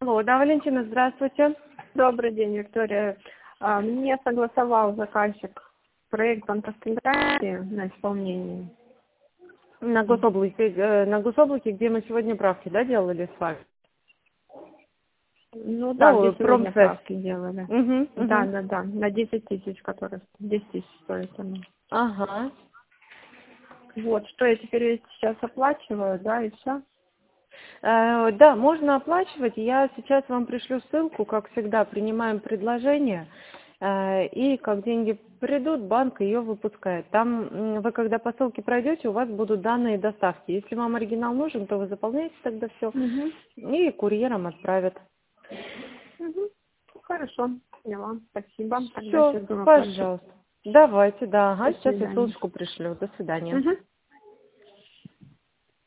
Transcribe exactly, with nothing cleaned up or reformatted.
Алло, да, Валентина, здравствуйте. Добрый день, Виктория. А, Мне согласовал заказчик проект банковской гарантии на исполнение. На гособлаке, э, на гособлаке, где мы сегодня правки, да, делали с вами? Ну да, где Ну, сегодня промсвязь. правки делали. Угу, Да, угу. да, да, на десять тысяч, которые десять тысяч стоит она. Ага. Вот, что я теперь сейчас оплачиваю, да, и все. Э, да, можно оплачивать. Я сейчас вам пришлю ссылку, как всегда, принимаем предложение. э, И как деньги придут, банк ее выпускает. Там м, вы, когда по ссылке пройдете, у вас будут данные доставки. Если вам оригинал нужен, то вы заполняете тогда все Угу. и курьером отправят. Угу. Хорошо, поняла. Спасибо. Тогда Все, сейчас думаю, оплачу. пожалуйста. Давайте, да. Ага, До сейчас я свидания. ссылочку пришлю. До свидания. Угу.